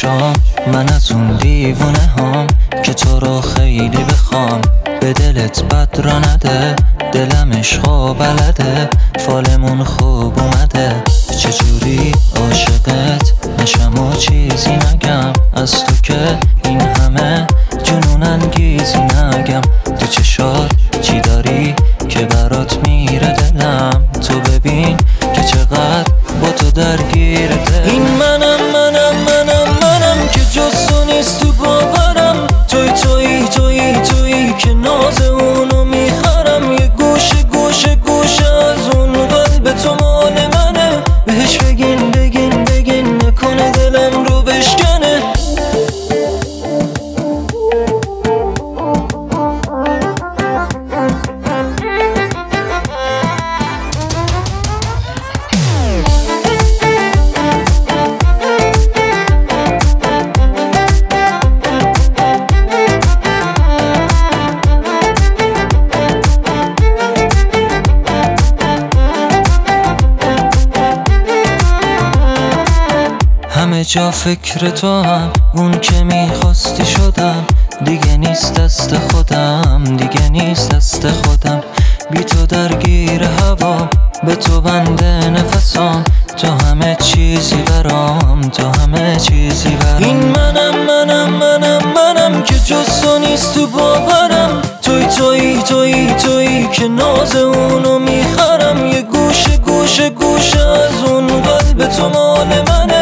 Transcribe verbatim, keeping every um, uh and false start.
شام من از اون دیوونه هام که تو رو خیلی بخوام، به دلت بد را نده، دلم عشقا بلده، فالمون خوب اومده، چجوری عاشقت نشم و چیزی نگم، از تو که این همه جنون انگیزی نگم، تو چشات چی داری که برات میره دلم، تو ببین که چقدر با تو درگیر دل. این منم منم منم منم که جز تو نیست تو باورم، توی توی توی توی که ناز اونو میخرم، یه گوشه گوشه گوشه از اون قلب تو مال منه، بهش بگین بگین بگین نکنه دلم رو بشکنه. همه جا فکر تو هم، اون که میخواستی شدم، دیگه نیست دست خودم، دیگه نیست دست خودم، بی تو درگیر هوا، به تو بنده نفسام، تو همه چیزی برام، تو همه چیزی برام. این منم منم منم منم که جز تو نیست تو باورم، توی توی توی توی که ناز اونو میخرم، یه گوشه گوشه گوشه از اون قلب تو مال منه،